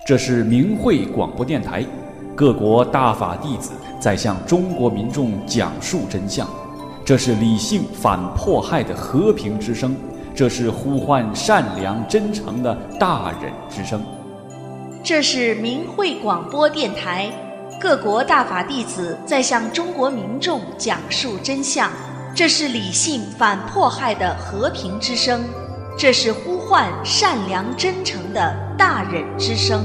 这是明慧广播电台，各国大法弟子在向中国民众讲述真相。这是理性反迫害的和平之声，这是呼唤善良真诚的大忍之声。 这是明慧广播电台，各国大法弟子在向中国民众讲述真相。这是理性反迫害的和平之声，这是呼唤善良真诚的大忍之声。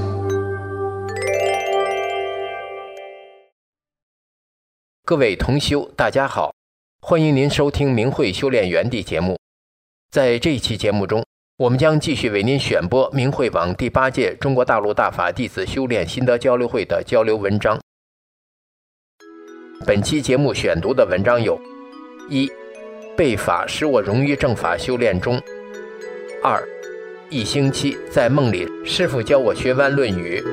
各位同修，大家好，欢迎您收听明慧修炼园地节目。在这一期节目中，我们将继续为您选播明慧网第8届中国大陆大法弟子修炼心得交流会的交流文章。本期节目选读的文章有：一、被法使我融于正法修炼中；二、一星期在梦里师父教我学完论语。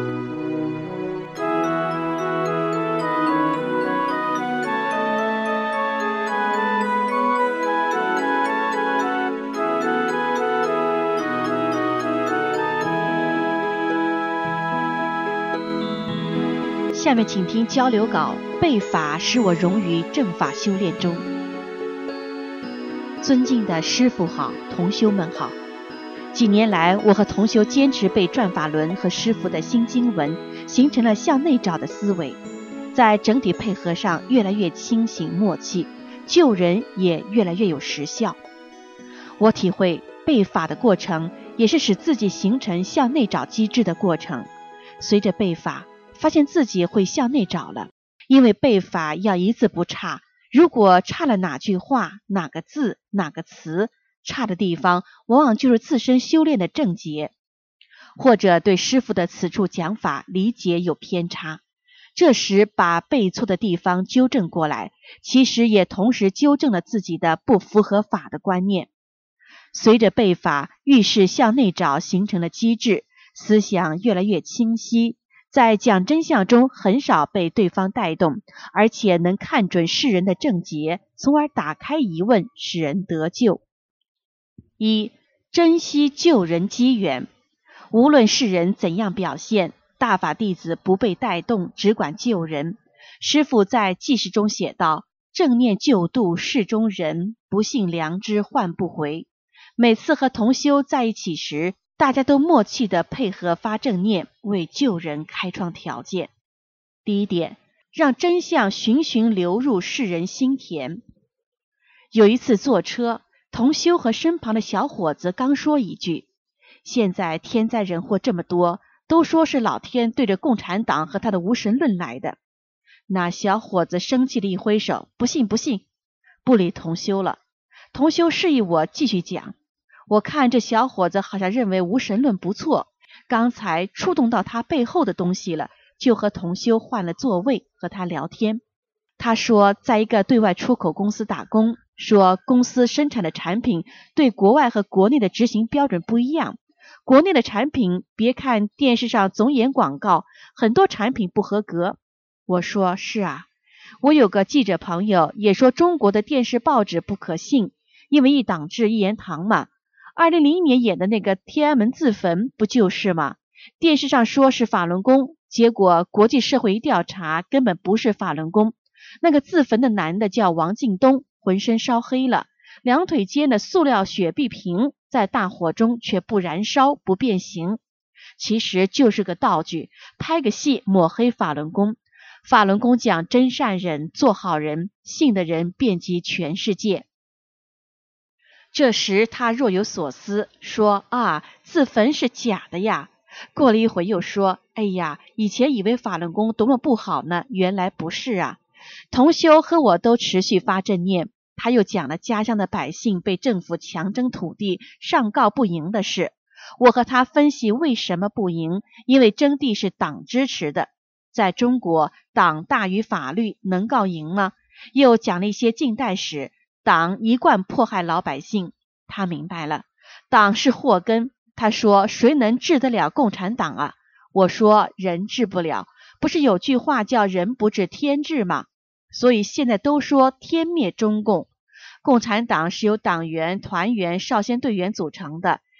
下面请听交流稿：被法使我融于正法修炼中。尊敬的师父好，同修们好。几年来，我和同修坚持背转法轮和师父的新经文，形成了向内找的思维，在整体配合上越来越清醒默契，救人也越来越有实效。我体会背法的过程，也是使自己形成向内找机制的过程。随着背法，发现自己会向内找了，因为背法要一字不差，如果差了哪句话、哪个字、哪个词，差的地方往往就是自身修炼的症结，或者对师父的此处讲法理解有偏差。这时把背错的地方纠正过来，其实也同时纠正了自己的不符合法的观念。随着背法，遇事向内找形成了机制，思想越来越清晰，在讲真相中很少被对方带动，而且能看准世人的症结，从而打开疑问，使人得救。一、珍惜救人机缘。无论世人怎样表现，大法弟子不被带动，只管救人。师父在记事中写道：正念救度世中人，不信良知换不回。每次和同修在一起时，大家都默契地配合发正念，为救人开创条件。第一点，让真相循循流入世人心田。有一次坐车，同修和身旁的小伙子刚说一句：现在天灾人祸这么多，都说是老天对着共产党和他的无神论来的。那小伙子生气地一挥手：不信不信，不理同修了。同修示意我继续讲。我看这小伙子好像认为无神论不错，刚才触动到他背后的东西了，就和同修换了座位，和他聊天。他说在一个对外出口公司打工，说公司生产的产品对国外和国内的执行标准不一样。国内的产品，别看电视上总演广告，很多产品不合格。我说是啊，我有个记者朋友也说中国的电视报纸不可信，因为一党制一言堂嘛。2001年演的那个天安门自焚不就是吗？电视上说是法轮功，结果国际社会一调查，根本不是法轮功。那个自焚的男的叫王敬东，浑身烧黑了，两腿间的塑料雪碧瓶在大火中却不燃烧不变形，其实就是个道具，拍个戏抹黑法轮功。法轮功讲真善忍，做好人，信的人遍及全世界。这时他若有所思，说啊，自焚是假的呀。过了一会又说，哎呀，以前以为法轮功多么不好呢，原来不是啊。同修和我都持续发正念，他又讲了家乡的百姓被政府强征土地，上告不赢的事。我和他分析为什么不赢，因为征地是党支持的，在中国党大于法律，能告赢吗？又讲了一些近代史，党一贯迫害老百姓。他明白了，党是祸根。他说谁能治得了共产党啊？我说人治不了，不是有句话叫人不治天治吗？所以现在都说天灭中共。共产党是由党员、团员、少先队员组成的，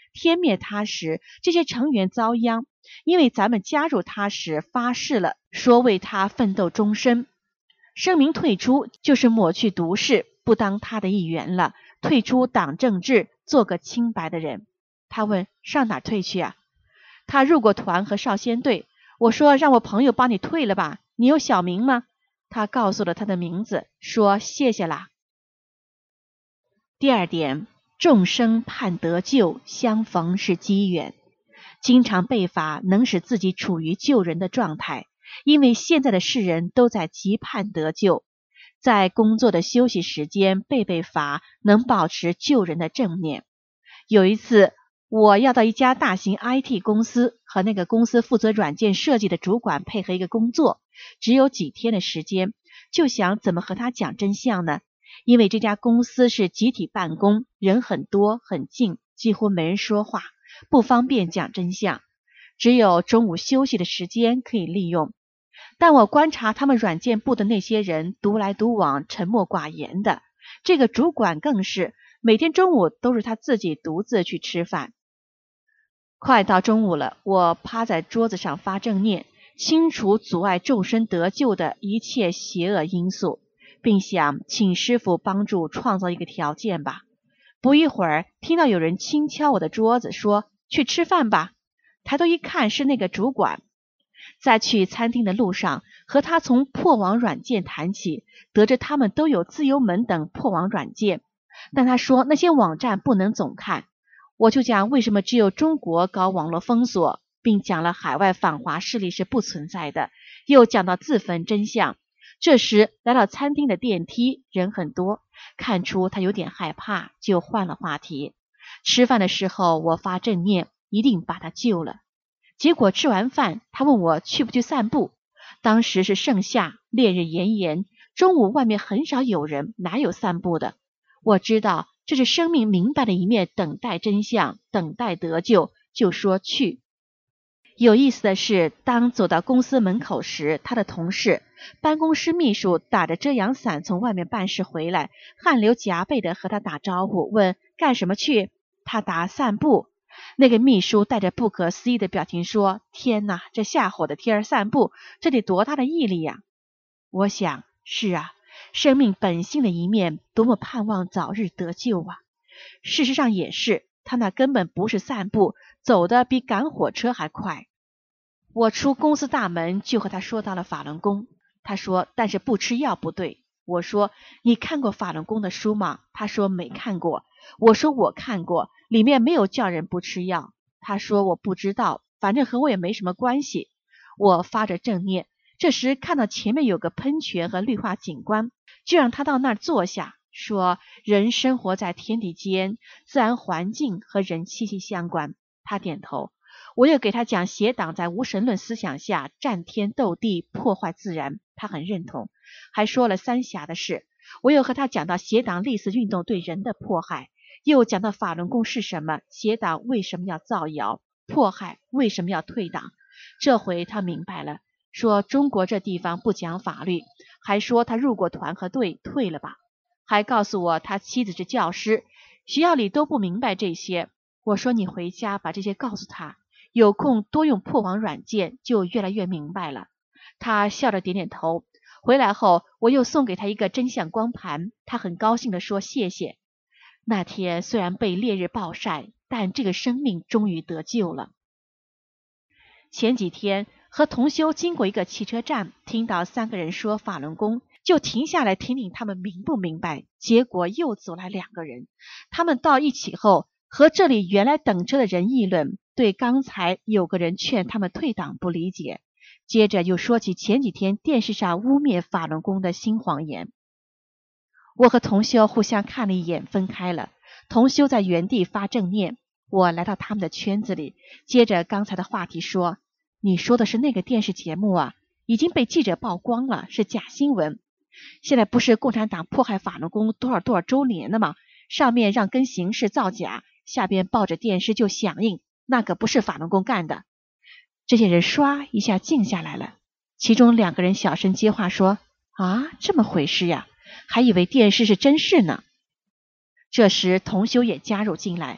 天灭他时，这些成员遭殃，因为咱们加入他时发誓了，说为他奋斗终身。声明退出就是抹去毒誓，不当他的一员了，退出党政治，做个清白的人。他问上哪退去啊？他入过团和少先队。我说让我朋友帮你退了吧，你有小名吗？他告诉了他的名字，说谢谢啦。第二点，众生盼得救，相逢是机缘。经常背法能使自己处于救人的状态，因为现在的世人都在急盼得救，在工作的休息时间背法能保持救人的正念。有一次我要到一家大型 IT 公司，和那个公司负责软件设计的主管配合一个工作，只有几天的时间，就想怎么和他讲真相呢？因为这家公司是集体办公，人很多很近，几乎没人说话，不方便讲真相，只有中午休息的时间可以利用。但我观察他们软件部的那些人独来独往，沉默寡言的，这个主管更是每天中午都是他自己独自去吃饭。快到中午了，我趴在桌子上发正念，清除阻碍众生得救的一切邪恶因素，并想请师父帮助创造一个条件吧。不一会儿，听到有人轻敲我的桌子，说去吃饭吧。抬头一看，是那个主管。在去餐厅的路上，和他从破网软件谈起，得知他们都有自由门等破网软件，但他说那些网站不能总看。我就讲为什么只有中国搞网络封锁，并讲了海外反华势力是不存在的，又讲到自焚真相。这时来到餐厅的电梯，人很多，看出他有点害怕，就换了话题。吃饭的时候我发正念，一定把他救了。结果吃完饭，他问我去不去散步。当时是盛夏，烈日炎炎，中午外面很少有人，哪有散步的？我知道这是生命明白的一面，等待真相，等待得救，就说去。有意思的是，当走到公司门口时，他的同事办公室秘书打着遮阳伞从外面办事回来，汗流浃背的和他打招呼，问干什么去？他答散步。那个秘书带着不可思议的表情说，天哪，这下火的天散步，这得多大的毅力呀！我想，是啊，生命本性的一面，多么盼望早日得救啊！事实上也是，他那根本不是散步，走得比赶火车还快。我出公司大门就和他说到了法轮功，他说但是不吃药不对。我说你看过法轮功的书吗？他说没看过。我说我看过，里面没有叫人不吃药。他说我不知道，反正和我也没什么关系。我发着正念，这时看到前面有个喷泉和绿化景观，就让他到那儿坐下，说人生活在天地间，自然环境和人息息相关。他点头。我又给他讲邪党在无神论思想下战天斗地，破坏自然，他很认同，还说了三峡的事。我又和他讲到邪党历史运动对人的迫害，又讲到法轮功是什么，邪党为什么要造谣迫害，为什么要退党。这回他明白了，说中国这地方不讲法律，还说他入过团和队，退了吧。还告诉我他妻子是教师，学校里都不明白这些。我说你回家把这些告诉他，有空多用破网软件，就越来越明白了。他笑着点点头。回来后我又送给他一个真相光盘，他很高兴地说谢谢。那天虽然被烈日暴晒，但这个生命终于得救了。前几天和同修经过一个汽车站，听到三个人说法轮功，就停下来听听他们明不明白。结果又走来两个人，他们到一起后和这里原来等车的人议论，对刚才有个人劝他们退党不理解，接着又说起前几天电视上污蔑法轮功的新谎言。我和同修互相看了一眼，分开了。同修在原地发正念，我来到他们的圈子里，接着刚才的话题说，你说的是那个电视节目啊，已经被记者曝光了，是假新闻。现在不是共产党迫害法轮功多少周年了吗？上面让跟形式造假，下边抱着电视就响应，那可不是法轮功干的。这些人唰一下静下来了，其中两个人小声接话说，啊，这么回事呀，还以为电视是真事呢。这时同修也加入进来，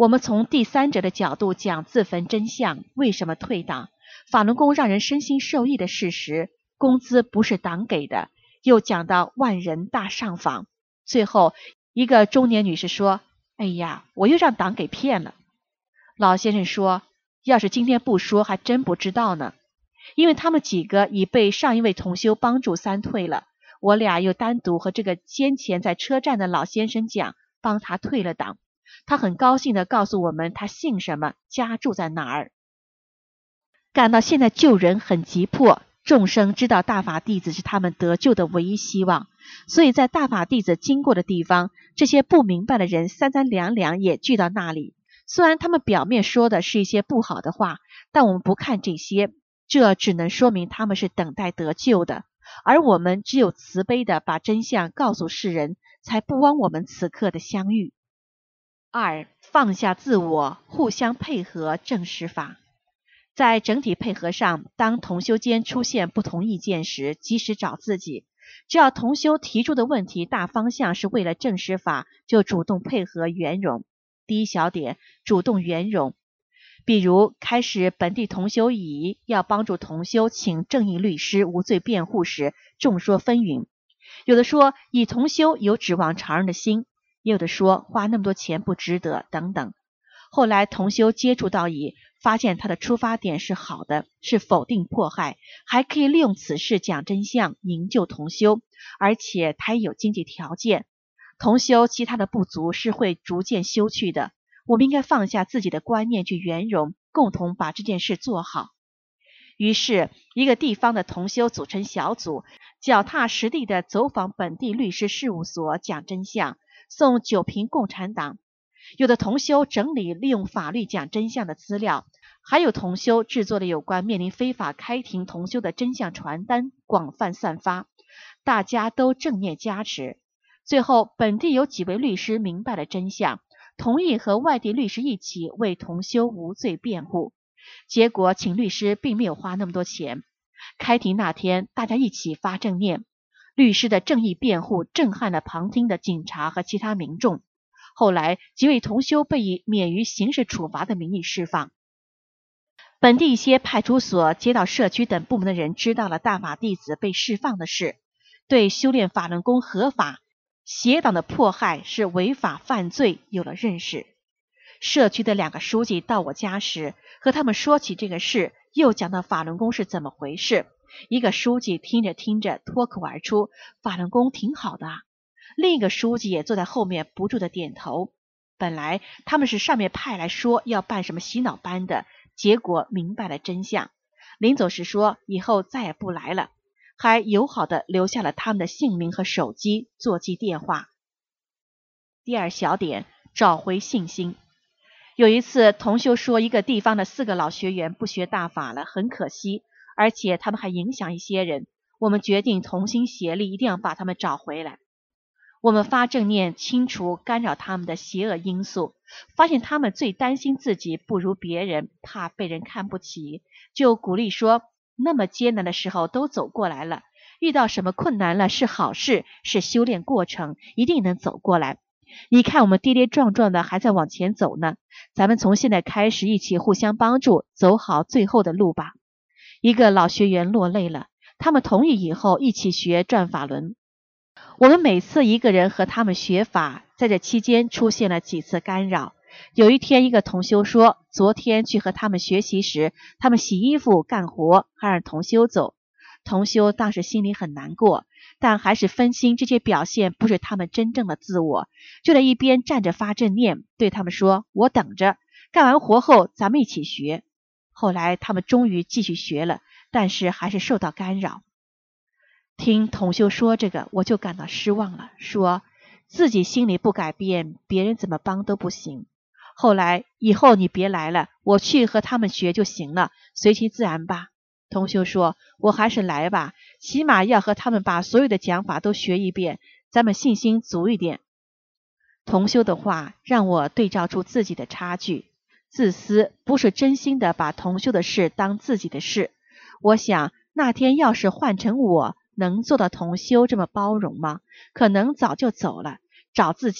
我们从第三者的角度讲自焚真相，为什么退党？法轮功让人身心受益的事实，工资不是党给的，又讲到万人大上访。最后一个中年女士说，哎呀，我又让党给骗了。老先生说，要是今天不说还真不知道呢，因为他们几个已被上一位同修帮助三退了，我俩又单独和这个先前在车站的老先生讲，帮他退了党。他很高兴地告诉我们他姓什么，家住在哪儿。感到现在救人很急迫，众生知道大法弟子是他们得救的唯一希望，所以在大法弟子经过的地方，这些不明白的人三三两两也聚到那里。虽然他们表面说的是一些不好的话，但我们不看这些，这只能说明他们是等待得救的，而我们只有慈悲地把真相告诉世人，才不枉我们此刻的相遇。2. 放下自我，互相配合正实法。在整体配合上，当同修间出现不同意见时，及时找自己。只要同修提出的问题大方向是为了正实法，就主动配合圆融。第一小点，主动圆融。比如开始本地同修乙要帮助同修请正义律师无罪辩护时，众说纷纭。有的说乙同修有指望常人的心，也有的说花那么多钱不值得等等。后来同修接触到乙，发现他的出发点是好的，是否定迫害，还可以利用此事讲真相，营救同修，而且他也有经济条件。同修其他的不足是会逐渐修去的，我们应该放下自己的观念去圆融，共同把这件事做好。于是一个地方的同修组成小组，脚踏实地地走访本地律师事务所，讲真相，送9瓶共产党。有的同修整理利用法律讲真相的资料，还有同修制作了有关面临非法开庭同修的真相传单，广泛散发，大家都正面加持。最后本地有几位律师明白了真相，同意和外地律师一起为同修无罪辩护。结果请律师并没有花那么多钱。开庭那天大家一起发正念，律师的正义辩护震撼了旁听的警察和其他民众。后来几位同修被以免于刑事处罚的名义释放。本地一些派出所、街道社区等部门的人知道了大法弟子被释放的事，对修炼法轮功合法，邪党的迫害是违法犯罪有了认识。社区的2个书记到我家时，和他们说起这个事，又讲到法轮功是怎么回事。一个书记听着听着脱口而出，法轮功挺好的啊。另一个书记也坐在后面不住地点头。本来他们是上面派来说要办什么洗脑班的，结果明白了真相。临走时说以后再也不来了，还友好地留下了他们的姓名和手机座机电话。第2小点，找回信心。有一次同修说一个地方的4个老学员不学大法了，很可惜，而且他们还影响一些人，我们决定同心协力，一定要把他们找回来。我们发正念，清除干扰他们的邪恶因素，发现他们最担心自己不如别人，怕被人看不起，就鼓励说，那么艰难的时候都走过来了，遇到什么困难了是好事，是修炼过程，一定能走过来。你看我们跌跌撞撞的还在往前走呢，咱们从现在开始一起互相帮助，走好最后的路吧。一个老学员落泪了，他们同意以后一起学转法轮。我们每次一个人和他们学法，在这期间出现了几次干扰。有一天一个同修说，昨天去和他们学习时，他们洗衣服干活，还让同修走。同修当时心里很难过，但还是分清这些表现不是他们真正的自我，就在一边站着发正念，对他们说，我等着，干完活后咱们一起学。后来他们终于继续学了，但是还是受到干扰。听同修说这个，我就感到失望了，说自己心里不改变，别人怎么帮都不行。后来以后你别来了，我去和他们学就行了，随其自然吧。同修说，我还是来吧，起码要和他们把所有的讲法都学一遍，咱们信心足一点。同修的话让我对照出自己的差距，自私不是真心的把同修的事当自己的事。我想那天要是换成我，能做到同修这么包容吗？可能早就走了，找自己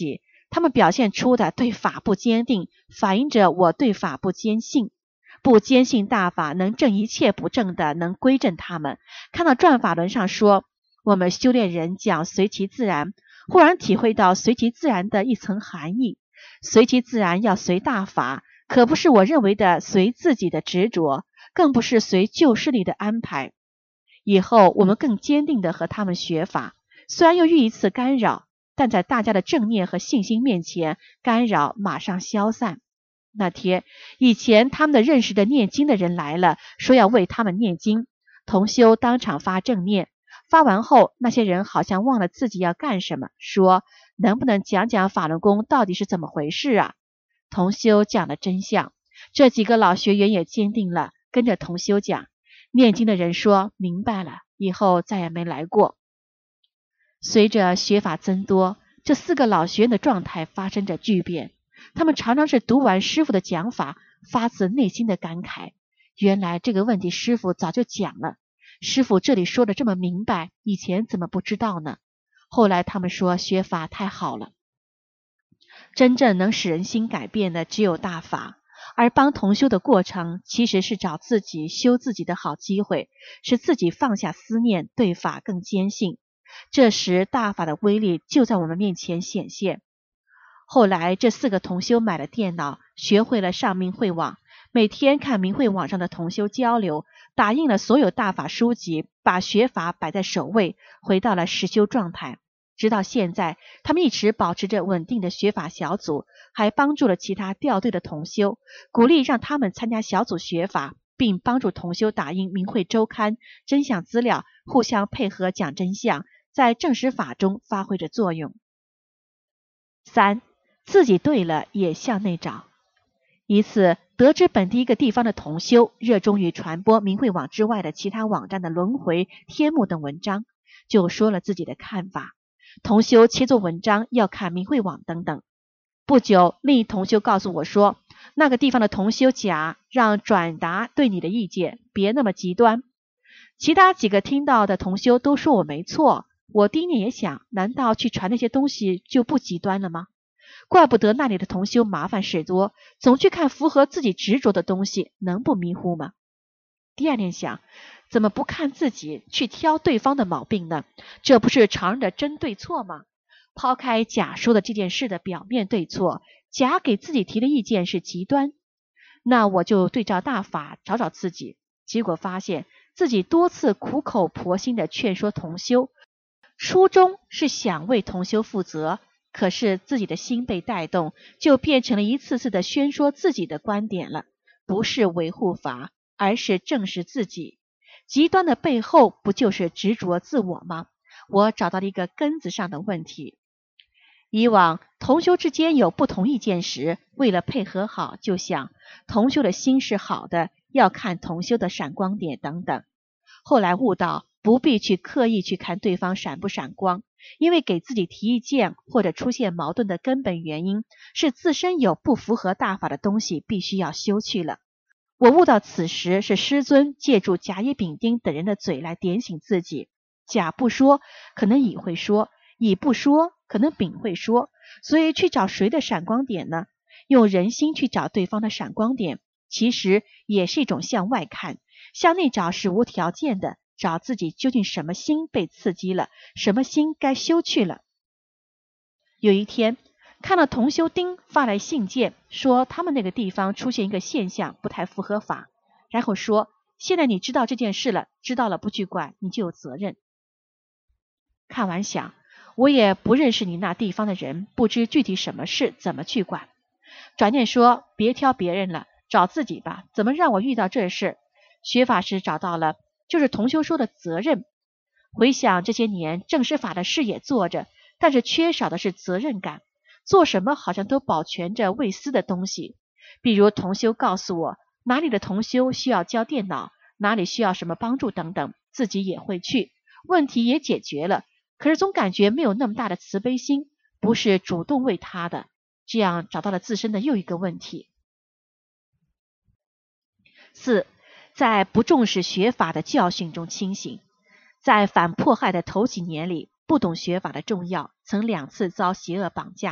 他们表现出的对法不坚定，反映着我对法不坚信。不坚信大法能正一切不正的，能归正他们。看到转法轮上说我们修炼人讲随其自然，忽然体会到随其自然的一层含义。随其自然要随大法，可不是我认为的随自己的执着，更不是随旧势力的安排。以后我们更坚定地和他们学法，虽然又遇一次干扰，但在大家的正念和信心面前，干扰马上消散。那天以前他们的认识的念经的人来了，说要为他们念经，同修当场发正念。发完后，那些人好像忘了自己要干什么，说能不能讲讲法轮功到底是怎么回事啊？同修讲了真相，这几个老学员也坚定了，跟着同修讲。念经的人说明白了，以后再也没来过。随着学法增多，这4个老学员的状态发生着巨变。他们常常是读完师父的讲法，发自内心的感慨，原来这个问题师父早就讲了，师父这里说的这么明白，以前怎么不知道呢？后来他们说学法太好了，真正能使人心改变的只有大法，而帮同修的过程其实是找自己修自己的好机会，使自己放下思念，对法更坚信。这时大法的威力就在我们面前显现。后来这4个同修买了电脑，学会了上明慧网，每天看明慧网上的同修交流，打印了所有大法书籍，把学法摆在首位，回到了实修状态。直到现在，他们一直保持着稳定的学法小组，还帮助了其他掉队的同修，鼓励让他们参加小组学法，并帮助同修打印明慧周刊、真相资料，互相配合讲真相，在正实法中发挥着作用。3. 自己对了也向内找。一次得知本地一个地方的同修热衷于传播明慧网之外的其他网站的轮回、天幕等文章，就说了自己的看法。同修切作文章要看明慧网等等。不久，另一同修告诉我说，那个地方的同修甲让转达对你的意见，别那么极端。其他几个听到的同修都说我没错，我第一念也想，难道去传那些东西就不极端了吗？怪不得那里的同修麻烦事多，总去看符合自己执着的东西，能不迷糊吗？第二念想，怎么不看自己，去挑对方的毛病呢？这不是常人的真对错吗？抛开甲说的这件事的表面对错，甲给自己提的意见是极端，那我就对照大法找找自己。结果发现自己多次苦口婆心的劝说同修，初衷是想为同修负责，可是自己的心被带动，就变成了一次次的宣说自己的观点了，不是维护法，而是正视自己。极端的背后不就是执着自我吗？我找到了一个根子上的问题。以往同修之间有不同意见时，为了配合好，就想同修的心是好的，要看同修的闪光点等等。后来悟到不必去刻意去看对方闪不闪光，因为给自己提意见或者出现矛盾的根本原因是自身有不符合大法的东西必须要修去了。我悟到此时是师尊借助甲乙丙丁等人的嘴来点醒自己，甲不说，可能乙会说，乙不说，可能丙会说，所以去找谁的闪光点呢？用人心去找对方的闪光点，其实也是一种向外看，向内找是无条件的，找自己究竟什么心被刺激了，什么心该修去了。有一天看到同修丁发来信件，说他们那个地方出现一个现象不太符合法，然后说现在你知道这件事了，知道了不去管，你就有责任。看完想，我也不认识你那地方的人，不知具体什么事怎么去管。转念说别挑别人了，找自己吧，怎么让我遇到这事？学法时找到了，就是同修说的责任。回想这些年正式法的事也做着，但是缺少的是责任感，做什么好像都保全着未私的东西。比如同修告诉我哪里的同修需要教电脑，哪里需要什么帮助等等，自己也会去，问题也解决了，可是总感觉没有那么大的慈悲心，不是主动为他的，这样找到了自身的又一个问题。4. 在不重视学法的教训中清醒。在反迫害的头几年里，不懂学法的重要，曾2次遭邪恶绑架。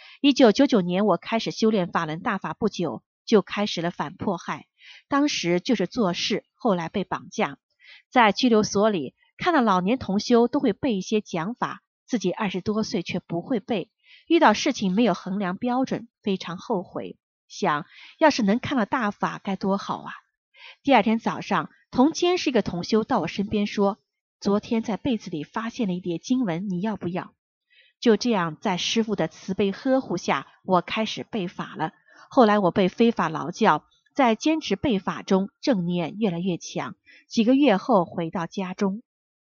1999年我开始修炼法轮大法不久，就开始了反迫害。当时就是做事，后来被绑架，在拘留所里看到老年同修都会背一些讲法，自己20多岁却不会背，遇到事情没有衡量标准，非常后悔，想要是能看到大法该多好啊。第二天早上，同监是一个同修到我身边说，昨天在被子里发现了一叠经文，你要不要？就这样，在师父的慈悲呵护下，我开始背法了。后来我被非法劳教，在坚持背法中正念越来越强，几个月后回到家中。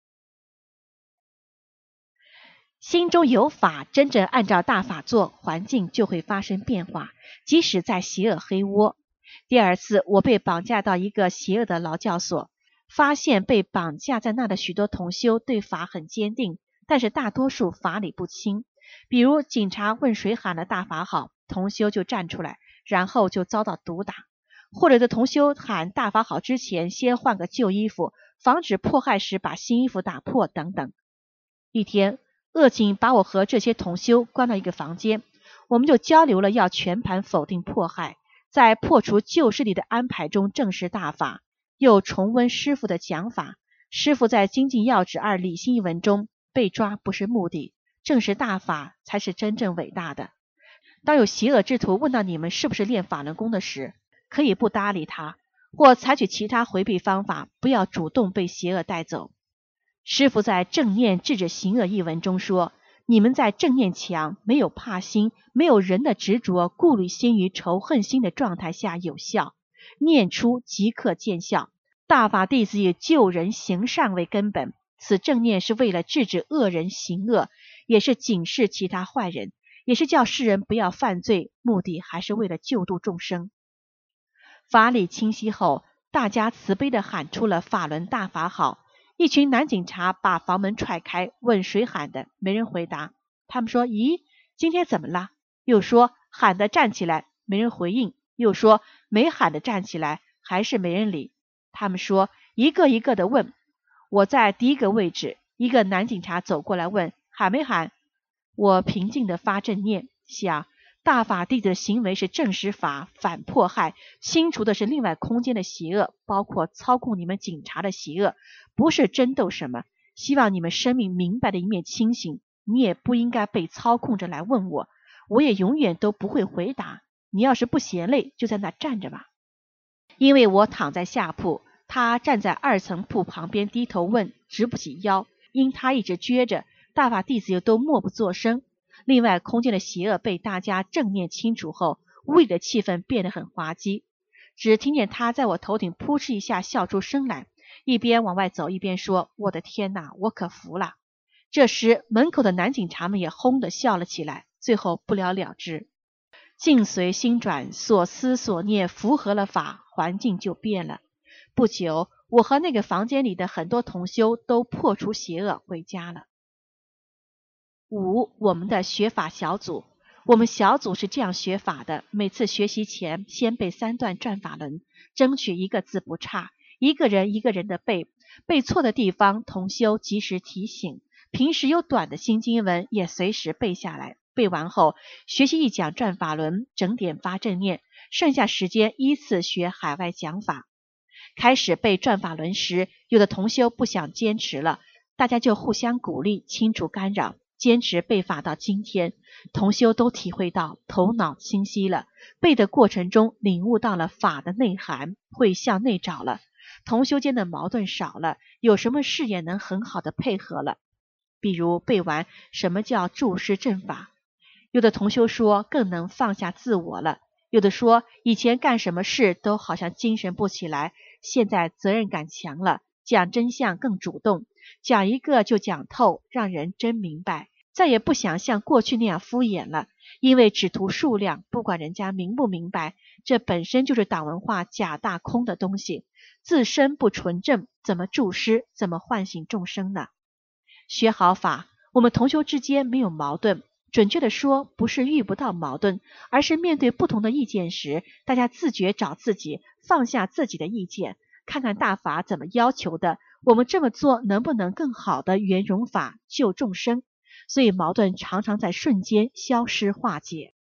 心中有法，真正按照大法做，环境就会发生变化，即使在邪恶黑窝。第二次我被绑架到一个邪恶的劳教所，发现被绑架在那的许多同修对法很坚定，但是大多数法理不清。比如警察问谁喊了大法好，同修就站出来，然后就遭到毒打，或者的同修喊大法好之前先换个旧衣服，防止迫害时把新衣服打破等等。一天恶警把我和这些同修关到一个房间，我们就交流了要全盘否定迫害，在破除旧势力的安排中正视大法，又重温师父的讲法。师父在《精进要旨2理性一文中，被抓不是目的，正视大法才是真正伟大的。当有邪恶之徒问到你们是不是练法轮功的时，可以不搭理他，或采取其他回避方法，不要主动被邪恶带走。师父在正念制止行恶一文中说，你们在正念强，没有怕心，没有人的执着、顾虑心与仇恨心的状态下有效，念出即刻见效。大法弟子以救人行善为根本，此正念是为了制止恶人行恶，也是警示其他坏人，也是叫世人不要犯罪，目的还是为了救度众生。法理清晰后，大家慈悲地喊出了法轮大法好。一群男警察把房门踹开，问谁喊的，没人回答。他们说，咦，今天怎么了？又说喊的站起来，没人回应，又说没喊的站起来，还是没人理。他们说一个一个的问，我在第一个位置，一个男警察走过来问喊没喊，我平静地发正念，想大法弟子的行为是正实法，反迫害，清除的是另外空间的邪恶，包括操控你们警察的邪恶，不是争斗什么。希望你们生命明白的一面清醒，你也不应该被操控着来问我，我也永远都不会回答。你要是不嫌累，就在那站着吧。因为我躺在下铺，他站在2层铺旁边低头问，直不起腰，因他一直撅着，大法弟子又都默不作声。另外空间的邪恶被大家正念清除后，屋里的气氛变得很滑稽，只听见他在我头顶扑哧一下笑出声来，一边往外走一边说，我的天哪，我可服了。这时门口的男警察们也轰地笑了起来，最后不了了之。境随心转，所思所念符合了法，环境就变了。不久，我和那个房间里的很多同修都破除邪恶回家了。5. 我们的学法小组。我们小组是这样学法的，每次学习前先背3段转法轮，争取一个字不差，一个人一个人的背，背错的地方同修及时提醒，平时有短的新经文也随时背下来。背完后学习一讲转法轮，整点发正念，剩下时间依次学海外讲法。开始背转法轮时，有的同修不想坚持了，大家就互相鼓励，清除干扰，坚持背法到今天，同修都体会到头脑清晰了，背的过程中领悟到了法的内涵，会向内找了，同修间的矛盾少了，有什么事也能很好的配合了。比如背完什么叫注释正法，有的同修说更能放下自我了，有的说以前干什么事都好像精神不起来，现在责任感强了，讲真相更主动，讲一个就讲透，让人真明白，再也不想像过去那样敷衍了，因为只图数量，不管人家明不明白，这本身就是党文化假大空的东西，自身不纯正，怎么助师，怎么唤醒众生呢？学好法，我们同修之间没有矛盾，准确的说，不是遇不到矛盾，而是面对不同的意见时，大家自觉找自己，放下自己的意见，看看大法怎么要求的，我们这么做能不能更好的圆融法救众生，所以矛盾常常在瞬间消失化解。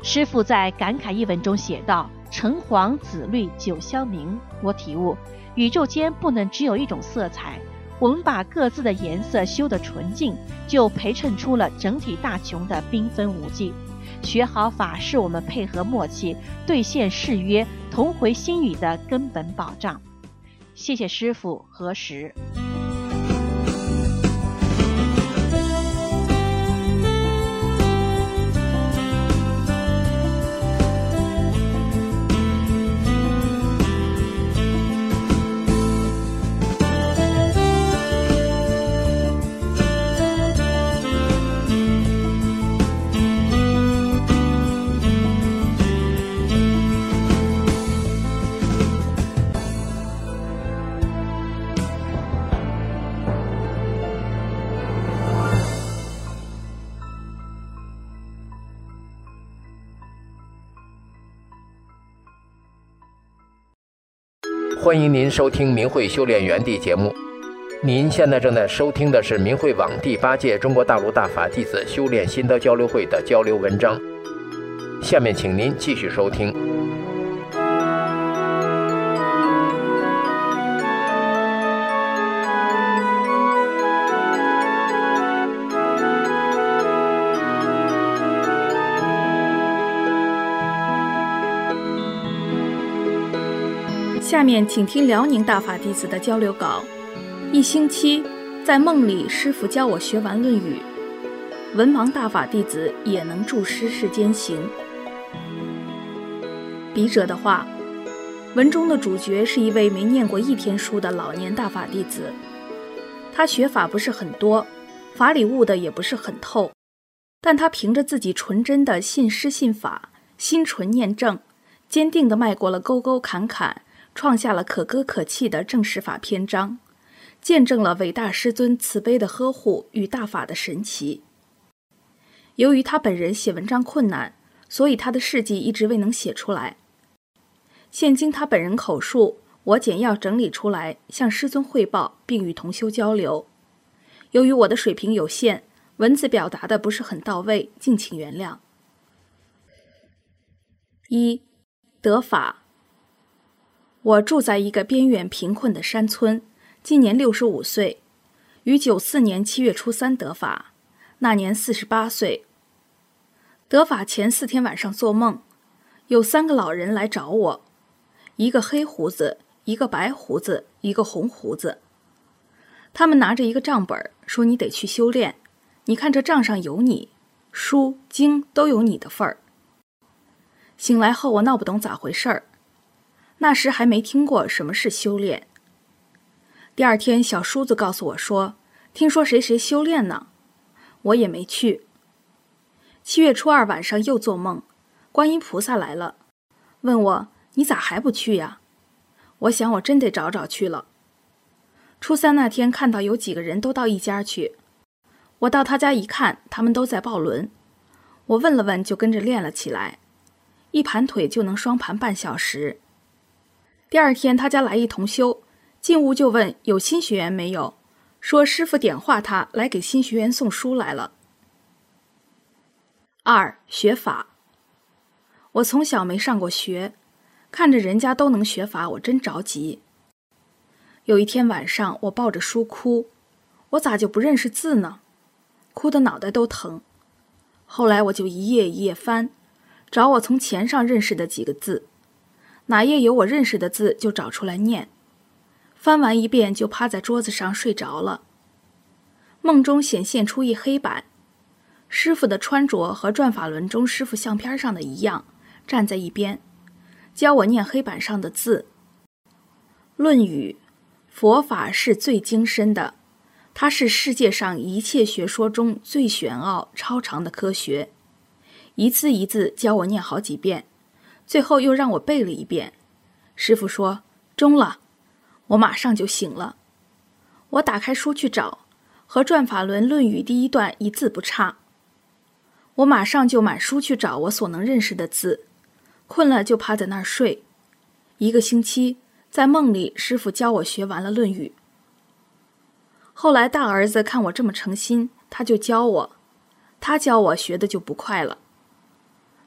师父在感慨一文中写道：橙黄紫绿九相明。我体悟，宇宙间不能只有一种色彩，我们把各自的颜色修得纯净，就陪衬出了整体大琼的缤纷无际。学好法是我们配合默契、兑现誓约、同回心语的根本保障。谢谢师父核实。 欢迎您收听明慧修炼园地节目。您现在正在收听的是明慧网第8届中国大陆大法弟子修炼心得交流会的交流文章。下面请您继续收听。 下面请听辽宁大法弟子的交流稿。1星期，在梦里师父教我学完《论语》，文盲大法弟子也能助师世间行。笔者的话，文中的主角是一位没念过一天书的老年大法弟子，他学法不是很多，法理悟的也不是很透，但他凭着自己纯真的信师信法，心纯念正，坚定地迈过了沟沟坎坎，创下了可歌可泣的正实法篇章，见证了伟大师尊慈悲的呵护与大法的神奇。由于他本人写文章困难，所以他的事迹一直未能写出来。现经他本人口述，我简要整理出来，向师尊汇报，并与同修交流。由于我的水平有限，文字表达的不是很到位，敬请原谅。1. 得法。我住在一个边远贫困的山村，今年65岁，于94年7月初3得法，那年48岁。得法前4天晚上做梦，有3个老人来找我，一个黑胡子，一个白胡子，一个红胡子。他们拿着一个账本，说你得去修炼，你看这账上有你，书经都有你的份儿。醒来后我闹不懂咋回事儿，那时还没听过什么是修炼。第2天小叔子告诉我说，听说谁谁修炼呢，我也没去。7月初2晚上又做梦，观音菩萨来了，问我你咋还不去呀？我想我真得找找去了。初3那天看到有几个人都到一家去，我到他家一看，他们都在抱轮，我问了问就跟着练了起来，一盘腿就能双盘半小时。第2天他家来一同修，进屋就问有新学员没有，说师父点化他来给新学员送书来了。2. 学法。我从小没上过学，看着人家都能学法，我真着急。有一天晚上我抱着书哭，我咋就不认识字呢？哭得脑袋都疼。后来我就一页一页翻，找我从钱上认识的几个字，哪页有我认识的字就找出来念。翻完一遍就趴在桌子上睡着了。梦中显现出一黑板，师父的穿着和转法轮中师父相片上的一样，站在一边，教我念黑板上的字。论语，佛法是最精深的，它是世界上一切学说中最玄奥超长的科学。一字一字教我念好几遍，最后又让我背了一遍。师父说中了，我马上就醒了。我打开书去找，和转法轮论语第1段一字不差。我马上就满书去找我所能认识的字，困了就趴在那儿睡。1个星期，在梦里师父教我学完了论语。后来大儿子看我这么诚心，他就教我，他教我学的就不快了。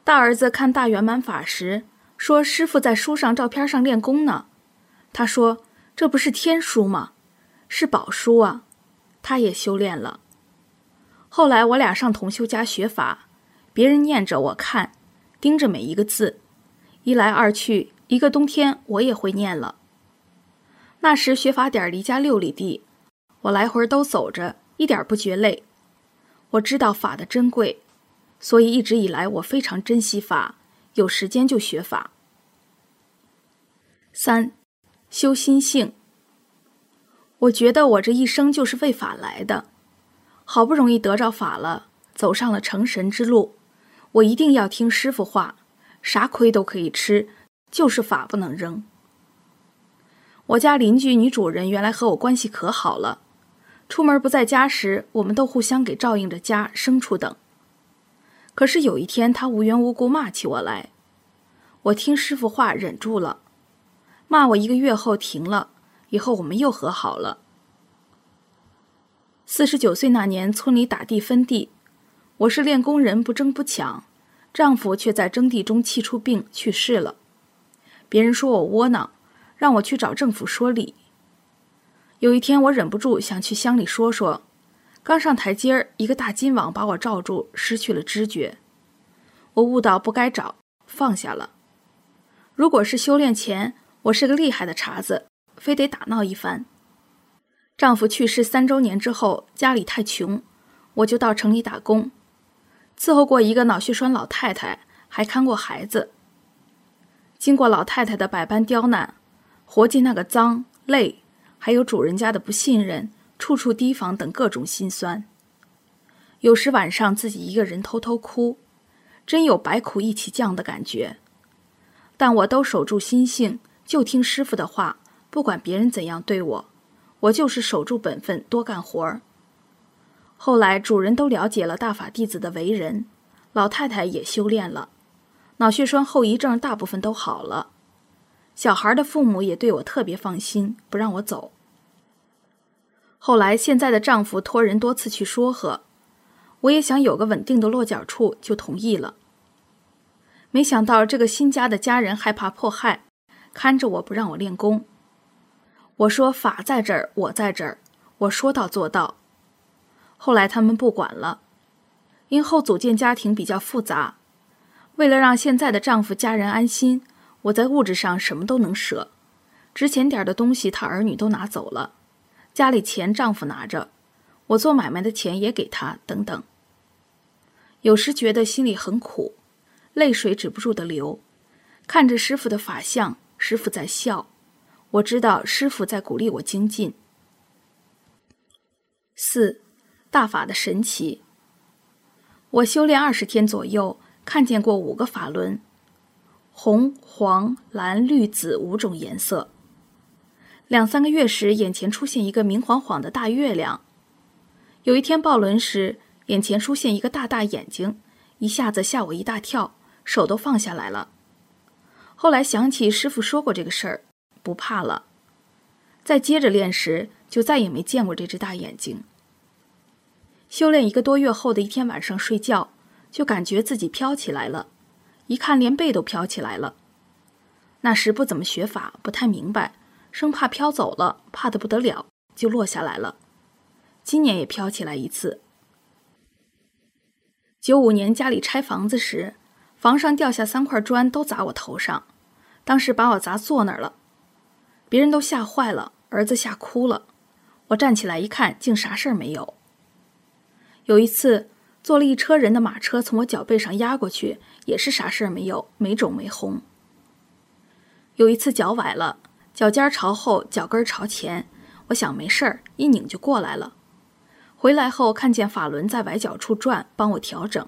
大儿子看大圆满法时，说师傅在书上照片上练功呢。他说这不是天书吗？是宝书啊。他也修炼了。后来我俩上同修家学法，别人念着我看，盯着每一个字，一来二去，一个冬天我也会念了。那时学法点离家6里地，我来回都走着，一点不觉累。我知道法的珍贵，所以一直以来我非常珍惜法，有时间就学法。3. 修心性。我觉得我这一生就是为法来的，好不容易得着法了，走上了成神之路，我一定要听师父话，啥亏都可以吃，就是法不能扔。我家邻居女主人原来和我关系可好了，出门不在家时，我们都互相给照应着家、牲畜等。可是有一天，她无缘无故骂起我来，我听师父话忍住了，骂我1个月后停了，以后我们又和好了。49岁那年，村里打地分地，我是练功人，不争不抢，丈夫却在征地中气出病去世了。别人说我窝囊，让我去找政府说理。有一天我忍不住想去乡里说说，刚上台阶儿，一个大金网把我罩住，失去了知觉。我悟到不该找，放下了。如果是修炼前，我是个厉害的茬子，非得打闹一番。丈夫去世3周年之后，家里太穷，我就到城里打工，伺候过一个脑血栓老太太，还看过孩子。经过老太太的百般刁难，活计那个脏、累，还有主人家的不信任、处处提防等各种心酸。有时晚上自己一个人偷偷哭，真有百苦一起降的感觉。但我都守住心性，就听师父的话，不管别人怎样对我，我就是守住本分，多干活儿。后来主人都了解了大法弟子的为人，老太太也修炼了，脑血栓后遗症大部分都好了。小孩的父母也对我特别放心，不让我走。后来现在的丈夫托人多次去说和，我也想有个稳定的落脚处，就同意了。没想到这个新家的家人害怕迫害，看着我不让我练功。我说法在这儿，我在这儿，我说到做到。后来他们不管了，因后组建家庭比较复杂，为了让现在的丈夫家人安心，我在物质上什么都能舍，值钱点的东西他儿女都拿走了，家里钱丈夫拿着，我做买卖的钱也给他，等等。有时觉得心里很苦，泪水止不住的流，看着师父的法相，师父在笑，我知道师父在鼓励我精进。4. 大法的神奇。我修炼20天左右，看见过5个法轮，红、黄、蓝、绿、紫5种颜色。2、3个月时，眼前出现一个明晃晃的大月亮。有一天报轮时，眼前出现一个大大眼睛，一下子吓我一大跳，手都放下来了。后来想起师父说过这个事儿，不怕了。再接着练时，就再也没见过这只大眼睛。修炼1个多月后的一天晚上睡觉，就感觉自己飘起来了，一看连背都飘起来了。那时不怎么学法，不太明白，生怕飘走了，怕得不得了，就落下来了。今年也飘起来一次。95年家里拆房子时，房上掉下3块砖都砸我头上，当时把我砸坐那儿了，别人都吓坏了，儿子吓哭了。我站起来一看，竟啥事儿没有。有一次坐了一车人的马车从我脚背上压过去，也是啥事儿没有，没肿没红。有一次脚崴了，脚尖朝后，脚跟朝前，我想没事儿，一拧就过来了。回来后看见法轮在崴脚处转，帮我调整。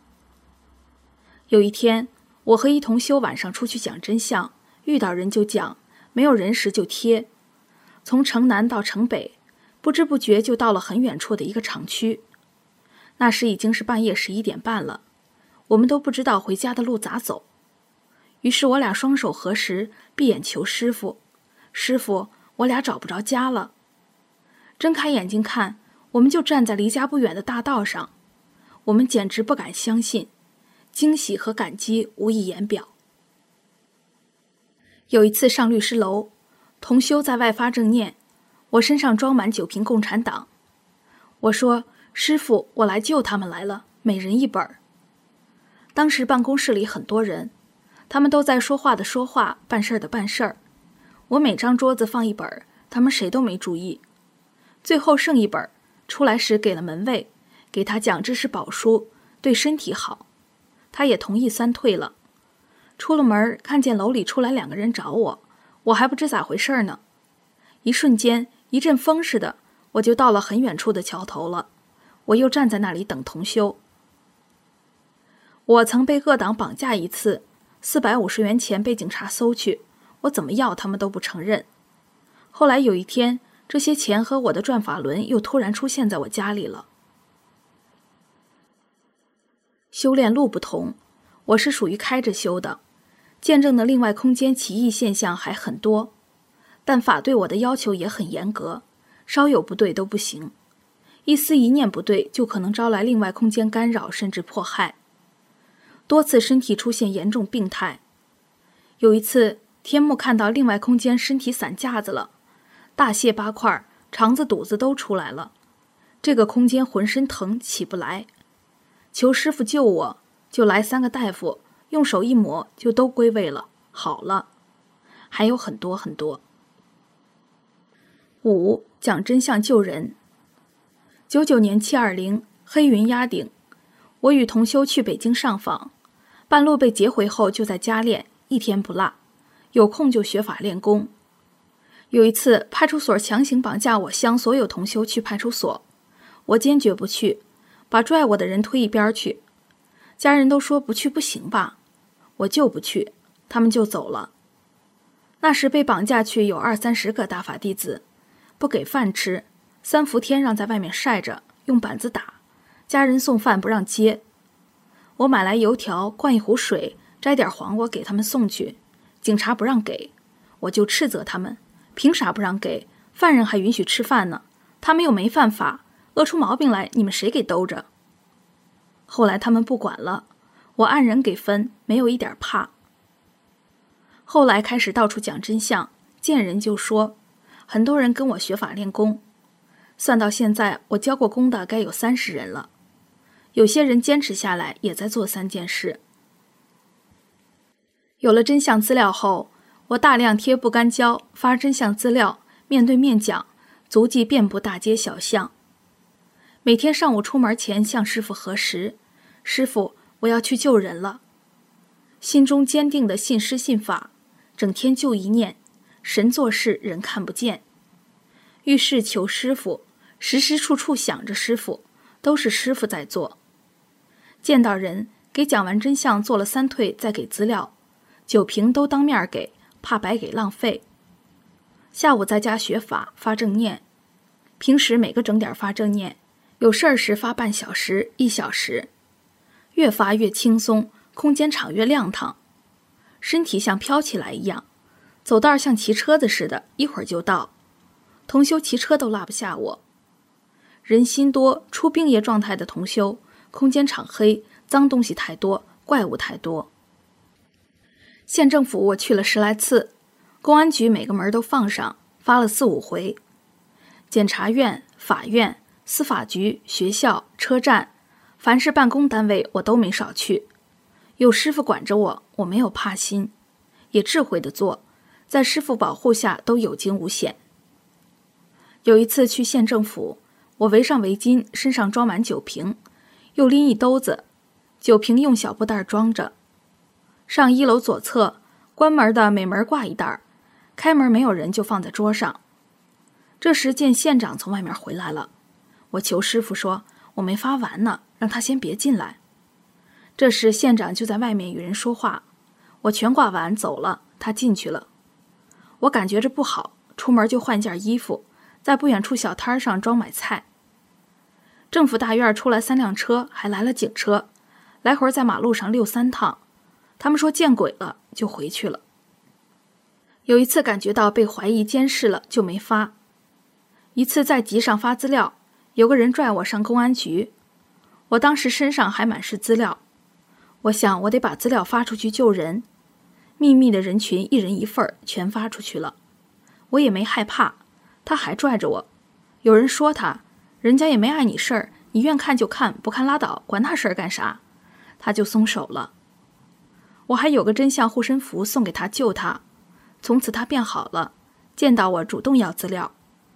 有一天我和一同修晚上出去讲真相，遇到人就讲，没有人时就贴。从城南到城北，不知不觉就到了很远处的一个厂区。那时已经是半夜11点半了，我们都不知道回家的路咋走。于是我俩双手合十，闭眼求师父，师父，我俩找不着家了。睁开眼睛看，我们就站在离家不远的大道上，我们简直不敢相信， 惊喜和感激无以言表。有一次上律师楼，同修在外发正念，我身上装满9瓶共产党。我说：师父，我来救他们来了，每人1本。当时办公室里很多人，他们都在说话的说话，办事的办事。我每张桌子放1本，他们谁都没注意。最后剩1本，出来时给了门卫，给他讲这是宝书，对身体好。他也同意3退了。出了门，看见楼里出来2个人找我，我还不知咋回事呢。一瞬间，一阵风似的，我就到了很远处的桥头了。我又站在那里等同修。我曾被恶党绑架一次，450元钱被警察搜去，我怎么要他们都不承认。后来有一天，这些钱和我的转法轮又突然出现在我家里了。修炼路不同，我是属于开着修的，见证的另外空间奇异现象还很多，但法对我的要求也很严格，稍有不对都不行，一丝一念不对就可能招来另外空间干扰甚至迫害。多次身体出现严重病态。有一次天幕看到另外空间身体散架子了，大卸8块，肠子肚子都出来了，这个空间浑身疼起不来，求师父救我，就来3个大夫，用手一抹就都归位了，好了。还有很多很多。5. 讲真相救人。99年720，黑云压顶，我与同修去北京上访，半路被劫回后就在家练，一天不落，有空就学法练功。有一次派出所强行绑架我乡所有同修去派出所，我坚决不去，把拽我的人推一边去。家人都说不去不行吧，我就不去，他们就走了。那时被绑架去有20-30个大法弟子，不给饭吃，3伏天让在外面晒着，用板子打，家人送饭不让接。我买来油条，灌一壶水，摘点黄瓜给他们送去，警察不让给，我就斥责他们，凭啥不让给？犯人还允许吃饭呢，他们又没犯法，饿出毛病来你们谁给兜着？后来他们不管了，我按人给分，没有一点怕。后来开始到处讲真相，见人就说，很多人跟我学法练功，算到现在我教过功的该有30人了。有些人坚持下来也在做3件事。有了真相资料后，我大量贴不干胶，发真相资料，面对面讲，足迹遍布大街小巷。每天上午出门前向师父核实，师父，我要去救人了。心中坚定的信师信法，整天就一念，神做事人看不见。遇事求师父，时时处处想着师父，都是师父在做。见到人，给讲完真相做了3退再给资料，9瓶都当面给，怕白给浪费。下午在家学法发正念，平时每个整点发正念，有事儿时发半小时、1小时，越发越轻松，空间场越亮堂，身体像飘起来一样，走道像骑车子似的，一会儿就到。同修骑车都拉不下我。人心多，出病业状态的同修，空间场黑，脏东西太多，怪物太多。县政府我去了10来次，公安局每个门都放上，发了4、5回。检察院、法院、司法局、学校、车站，凡是办公单位我都没少去。有师父管着我，我没有怕心，也智慧地做，在师父保护下都有惊无险。有一次去县政府，我围上围巾，身上装满9瓶，又拎一兜子，9瓶用小布袋装着。上1楼左侧，关门的每门挂一袋，开门没有人就放在桌上。这时见县长从外面回来了，我求师父说，我没发完呢，让他先别进来。这时县长就在外面与人说话，我全挂完走了，他进去了。我感觉着不好，出门就换件衣服，在不远处小摊上装买菜。政府大院出来3辆车，还来了警车，来回在马路上溜3趟。他们说见鬼了，就回去了。有一次感觉到被怀疑监视了，就没发。一次在集上发资料，有个人拽我上公安局，我当时身上还满是资料。 我想我得把资料发出去救人，秘密的人群一人一份全发出去了。我也没害怕，他还拽着我。有人说他，人家也没碍你事儿，你愿看就看，不看拉倒，管他事儿干啥？他就松手了。我还有个真相护身符送给他救他，从此他变好了，见到我主动要资料。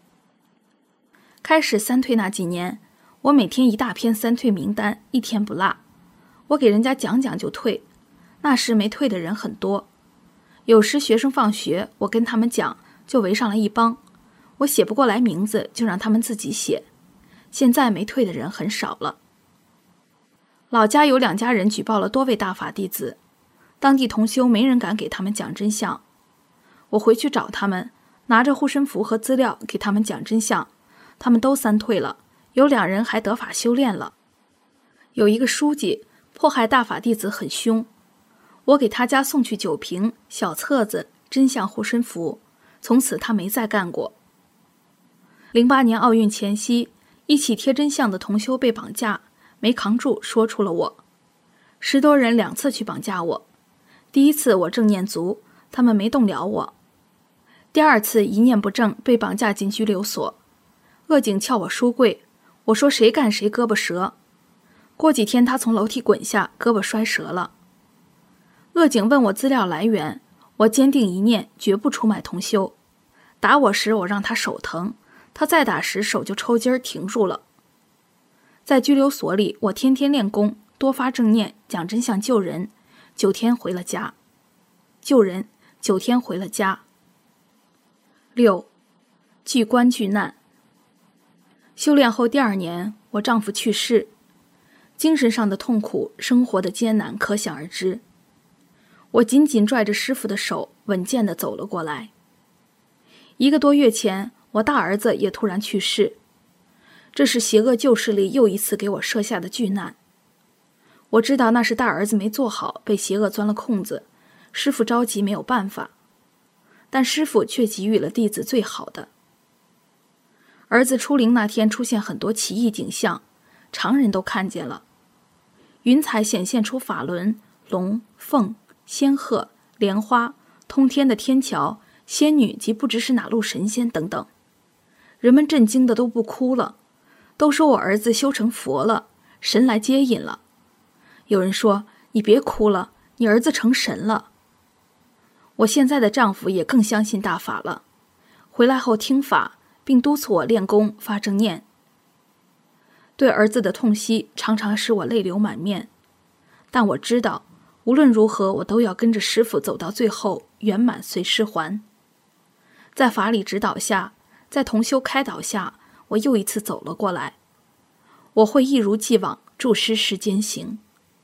开始三退那几年，我每天一大篇三退名单，一天不落。我给人家讲讲就退，那时没退的人很多。有时学生放学，我跟他们讲，就围上了一帮。我写不过来名字，就让他们自己写。现在没退的人很少了。老家有2家人举报了多位大法弟子，当地同修没人敢给他们讲真相。我回去找他们，拿着护身符和资料给他们讲真相，他们都三退了，有2人还得法修炼了。有一个书记迫害大法弟子很凶，我给他家送去酒瓶、小册子、真相护身符，从此他没再干过。08年奥运前夕，一起贴真相的同修被绑架，没扛住，说出了我。10多人2次去绑架我，第一次我正念足，他们没动了我。第2次一念不正，被绑架进拘留所，恶警撬我书柜，我说谁干谁胳膊折。过几天他从楼梯滚下，胳膊摔折了。恶警问我资料来源，我坚定一念，绝不出卖同修。打我时我让他手疼，他再打时手就抽筋儿停住了。在拘留所里，我天天练功，多发正念，讲真相救人，9天回了家。救人9天回了家。6. 巨关巨难。修炼后第2年，我丈夫去世，精神上的痛苦，生活的艰难可想而知。我紧紧拽着师父的手，稳健地走了过来。1个多月前，我大儿子也突然去世，这是邪恶旧势力又一次给我设下的巨难。我知道那是大儿子没做好，被邪恶钻了空子，师父着急没有办法，但师父却给予了弟子最好的。儿子出灵那天出现很多奇异景象，常人都看见了。云彩显现出法轮、龙、凤、仙鹤、莲花、通天的天桥、仙女及不知是哪路神仙等等。人们震惊的都不哭了，都说我儿子修成佛了，神来接引了。有人说，你别哭了，你儿子成神了。我现在的丈夫也更相信大法了，回来后听法，并督促我练功发正念。对儿子的痛惜常常使我泪流满面，但我知道无论如何我都要跟着师父走到最后，圆满随师还。在法理指导下，在同修开导下，我又一次走了过来。我会一如既往助师世间行。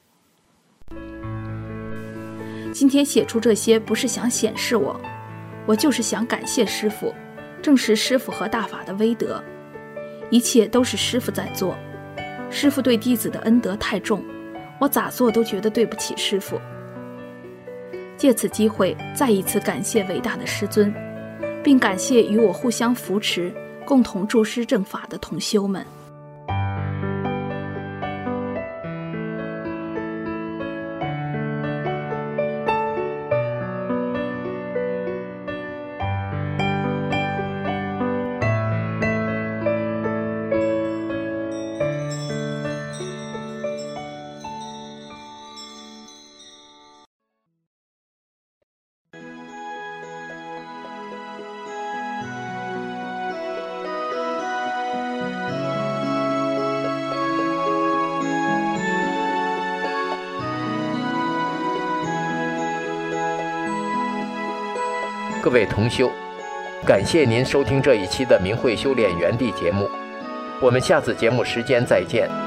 今天写出这些不是想显示我就是想感谢师父，证实师父和大法的威德。一切都是师父在做，师父对弟子的恩德太重，我咋做都觉得对不起师父。借此机会再一次感谢伟大的师尊，并感谢与我互相扶持，共同助师正法的同修们。 各位同修，感谢您收听这一期的明慧修炼园地节目，我们下次节目时间再见。